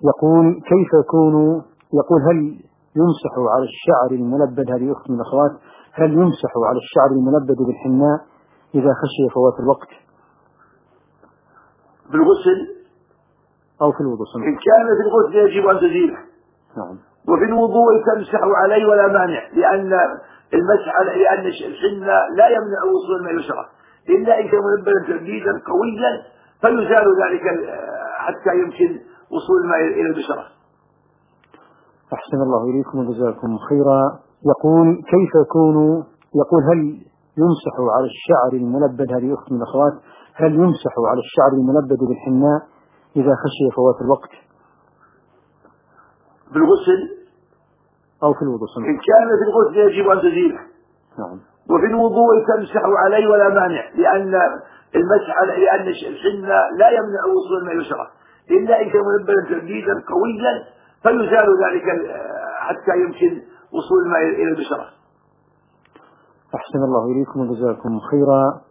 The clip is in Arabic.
يقول كيف يكون، يقول هل يمسح على الشعر الملبد، هذه أخت من الأخوات، هل يمسح على الشعر الملبد بالحناء إذا خشي فوات الوقت؟ بالغسل أو في الوضوء؟ إن كان في الغسل يجب أن تزيله. نعم. وفي الوضوء تمسح عليه ولا مانع، لأن المسح لأن الحنة لا يمنع وصول الماء إلى البشرة إلا إن كان ملبدا تلبيدا قويا فيزال ذلك حتى يمكن وصول الماء إلى البشرة. أحسن الله إليكم وجزاكم خيرا. يقول كيف يكون، يقول هل يمسح على الشعر الملبد، هذه أخت من الأخوات، هل يمسح على الشعر الملبد بالحناء إذا خشي فوات الوقت؟ بالغسل أو في الوضوء؟ إن كان في الغسل يجب أن تزيله. نعم. وفي الوضوء تمسح عليه ولا مانع، لأن المسح لأن الحنة لا يمنع وصول الماء إلى البشرة إلا إن كان ملبدا تلبيدا قويا فيزال ذلك حتى يمكن وصول الماء إلى البشرة. أحسن الله إليكم وجزاكم خيرا.